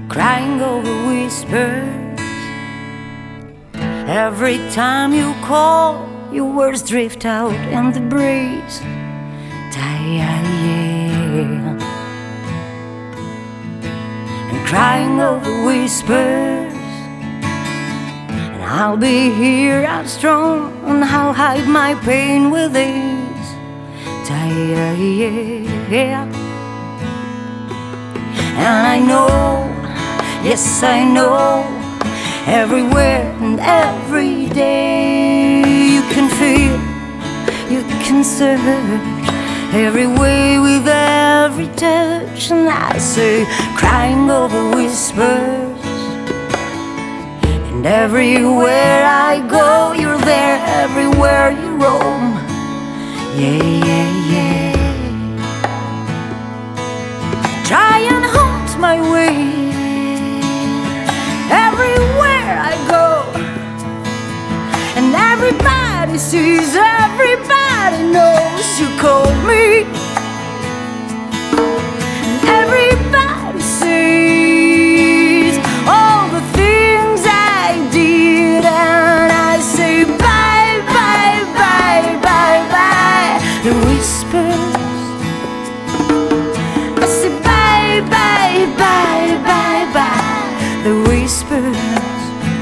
crying over whispers. Every time you call, your words drift out in the breeze. And crying over whispers. And I'll be here out strong, and I'll hide my pain with ease. And I know, yes I know, everywhere and every day you can feel, you can search every way with every touch. And I say, crying over whispers. And everywhere I go, you're there, everywhere you roam. Try and hold my way everywhere I go, and everybody sees, everybody knows you called me, and everybody sees all the things I did. And I say bye, bye, bye, bye, bye. The whispers. I say bye, bye, bye, bye, bye. The whispers,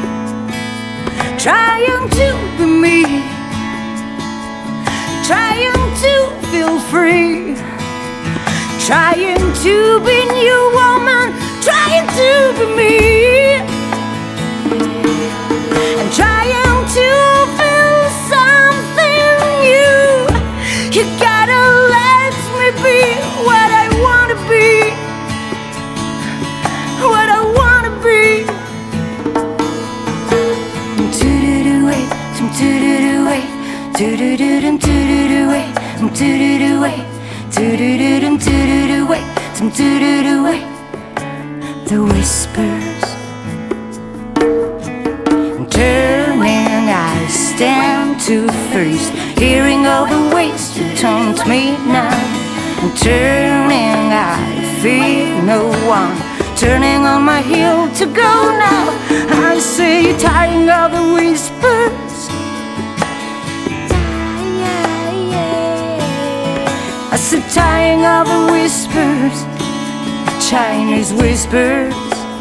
trying to be me, trying to feel free, trying to be new woman, trying to be me, and trying to feel something new. You gotta let me be what I wanna be, what I wanna be. The whispers. Turning, I stand to face, hearing all the ways you taunt me now. And turning, I feel no one, turning on my heel to go now. I say, tying all the whispers. I said, tying all the whispers, Chinese whispers.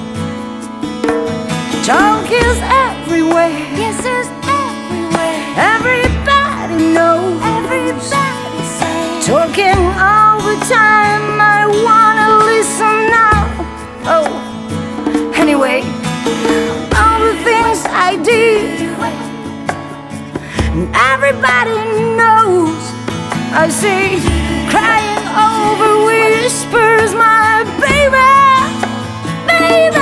Junk is everywhere. Yes, it's everywhere. Everybody knows. Everybody says. Talking all the time, I wanna listen now. Oh, anyway, all the things I did, and everybody knows. I see, crying over whispers, my baby, baby.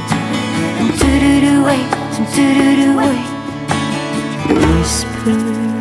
Whispers.